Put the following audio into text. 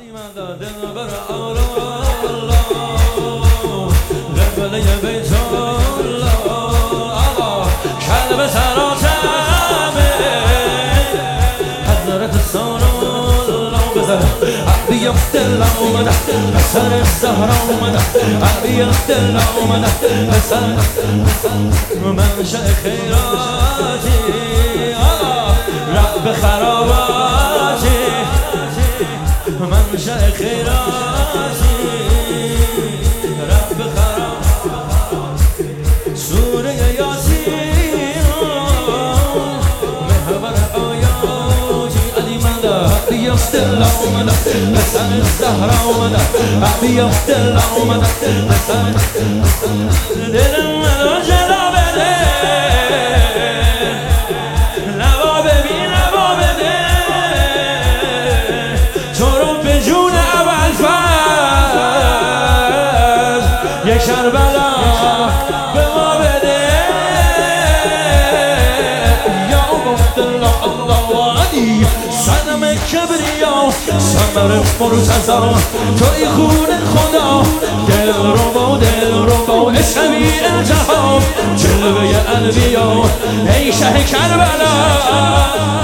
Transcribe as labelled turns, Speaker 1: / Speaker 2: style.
Speaker 1: علی من دل بر الله قبله بیت الله شلب سراتمه حضرت رسول الله بزن عبی دل اومده سر زهرا اومده عبی دل اومده سر منشأ خیراتی رب خراباتی منشأ خیراتی رب خراباتی سوره یاسین محور آیاتی علی من عبی دل اومده سر زهرا اومده عبی دل اومده سر دل من جلا بده لبا ببین لبا بده تو رو به جون اول فرد یک کربلا به ما بده یا عبدالله الله علی صنم کبریا ثمر مرتضی توی خون خدا دل رو اسمی التهام جلوه انبیا ای شه کربلا